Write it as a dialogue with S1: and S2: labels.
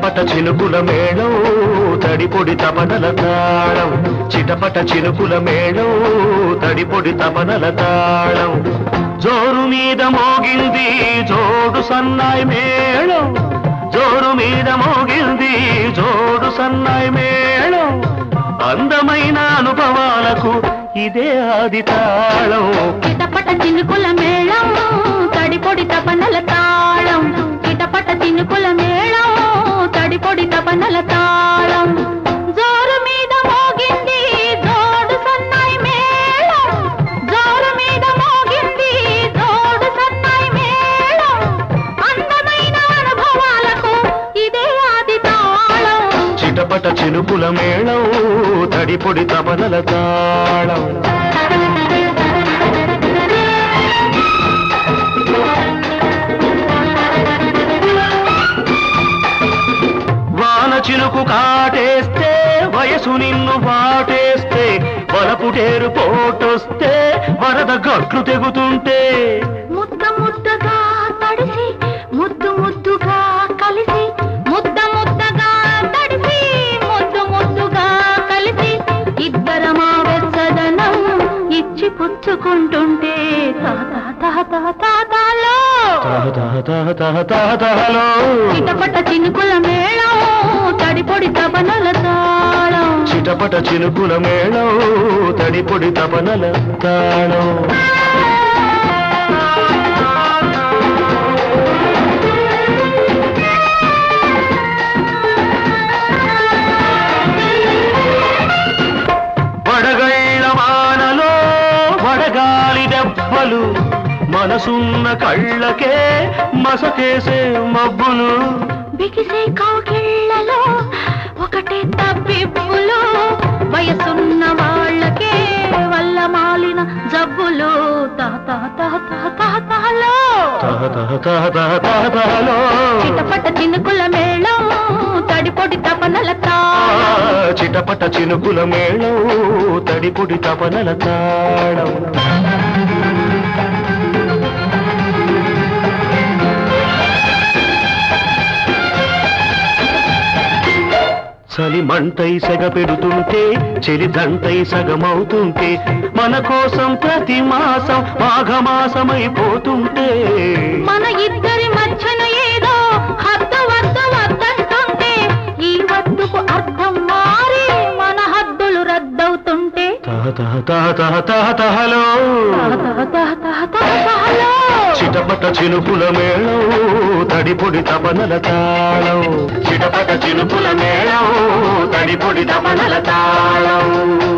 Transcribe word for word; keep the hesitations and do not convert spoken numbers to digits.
S1: చిటపట చినుకుల మేళం తడిపొడి తపనల తాళం చిటపట చినుకుల మేళం తడిపొడి తపనల తాళం జోరు మీద మోగింది జోడు సన్నాయి మేళం జోరు మీద మోగింది జోడు సన్నాయి మేళం అందమైన అనుభవాలకు ఇదే ఆది తాళం
S2: చిటపట చినుకుల మేళం తడిపొడి తపనల తాళం చిటపట చినుకుల మేళం తడిపొడి తపనల తాళం జోరు మీద మోగింది జోడు సన్నాయి మేళం జోరు మీద మోగింది జోడు సన్నాయి మేళం అందమైన అనుభవాలకు ఇదే ఆది తాళం
S1: చిటపట చినుకుల మేళం తడిపొడి తపనల తాళం వాన చినుకు కాటేస్తే వయసు నిన్ను వాటేస్తే వలపుటేరు పోటొస్తే వరద గట్లు తెగుతుంటే
S2: ముద్ద ముద్దగా తడిసి ముద్దు ముద్దుగా కలిసి ముద్ద ముద్దగా తడిసి ముద్దు ముద్దుగా కలిసి ఇద్దరమా వెచ్చదనం ఇచ్చి పుచ్చుకుంటుంటే తాతాలో చిటపట చినుకుల మేళం తడిపొడి తపనల తాళం
S1: చిటపట చినుకుల మేళం తడిపొడి తపనల తాళం వడగళ్ళ వానలో వడగాలి దెబ్బలు మనసున్న కళ్ళకే మసకేసే మబ్బులు
S2: బిగిసే కౌగిళ్ళలో ఒకటే తప్పిప్పులు వయసున్న వాళ్ళకే వల్ల మాలిన జబ్బులు చిటపట చినుకుల మేళం తడిపొడి తపనల తాళం
S1: చిటపట చినుకుల మేళం తడిపొడి తపనల తాళం చలి మంటై సెగ పెడుతుంటే చెలి దంటై సగమవుతుంటే మన కోసం ప్రతి మాసం మాఘమాసమైపోతుంటే
S2: మన ఇద్దరి మధ్యన ఏదో హద్దు వద్దు వద్దంటుంటే ఈ వద్దుకు అర్థం మారి మన హద్దులు రద్దవుతుంటే
S1: తహలో చిటపట చినుకుల మేళం తడిపొడి తపనల తాళం చిటపట చినుకుల మేళం తడిపొడి తపనల తాళం